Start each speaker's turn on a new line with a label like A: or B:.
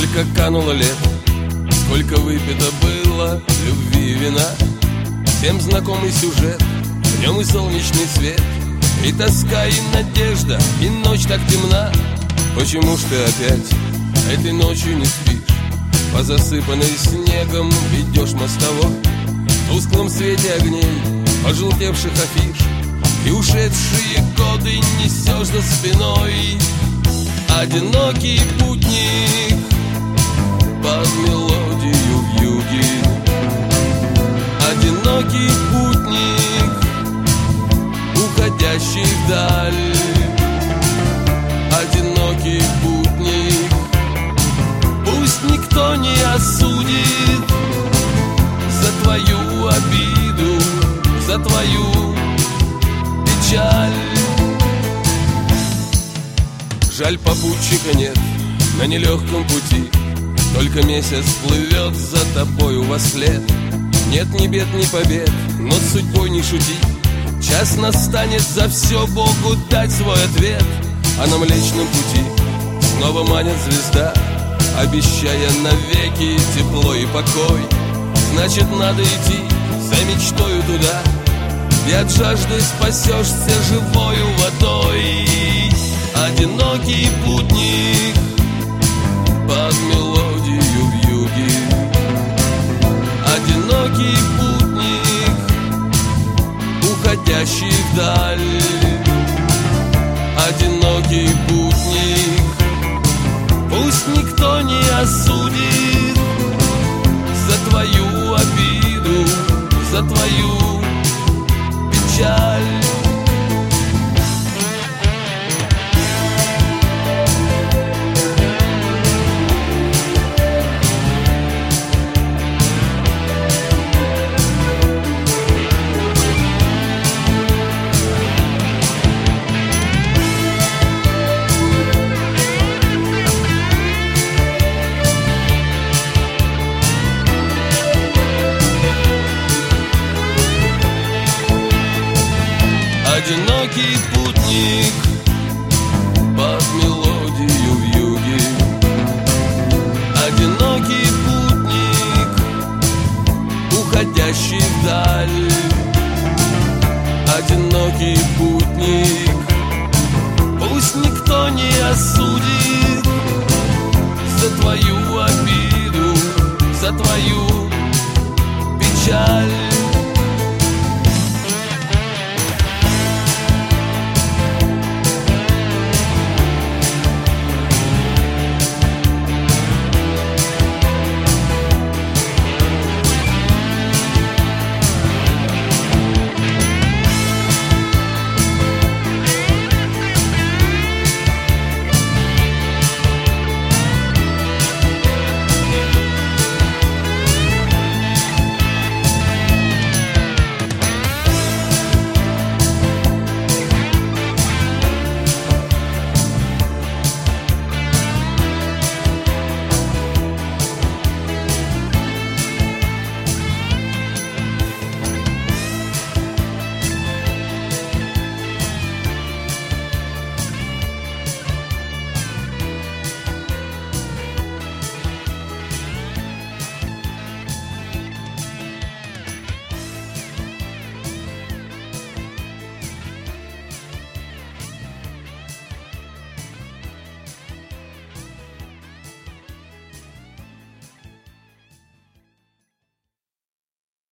A: Сколько кануло лет, сколько выпито было любви и вина. Всем знакомый сюжет, в нем и солнечный свет, и тоска, и надежда, и ночь так темна. Почему ж ты опять этой ночью не спишь? По засыпанной снегом идешь мостовой, в тусклом свете огней, пожелтевших афиш, и ушедшие годы несешь за спиной. Одинокий путник под мелодию вьюги, одинокий путник, уходящий вдаль. Одинокий путник, пусть никто не осудит за твою обиду, за твою печаль. Жаль, попутчика нет на нелегком пути, только месяц плывет за тобою вослед. Нет ни бед, ни побед, но с судьбой не шути. Час настанет за все Богу дать свой ответ. А на Млечном пути снова манит звезда, обещая навеки тепло и покой. Значит, надо идти за мечтою туда, и от жажды спасешься живою водой. Одинокий путник под мелодию вьюги, одинокий путник, уходящий вдаль. Одинокий путник, пусть никто не осудит за твою обиду, за твою печаль. Одинокий путник под мелодию вьюги, одинокий путник, уходящий вдаль. Одинокий путник, пусть никто не осудит за твою обиду, за твою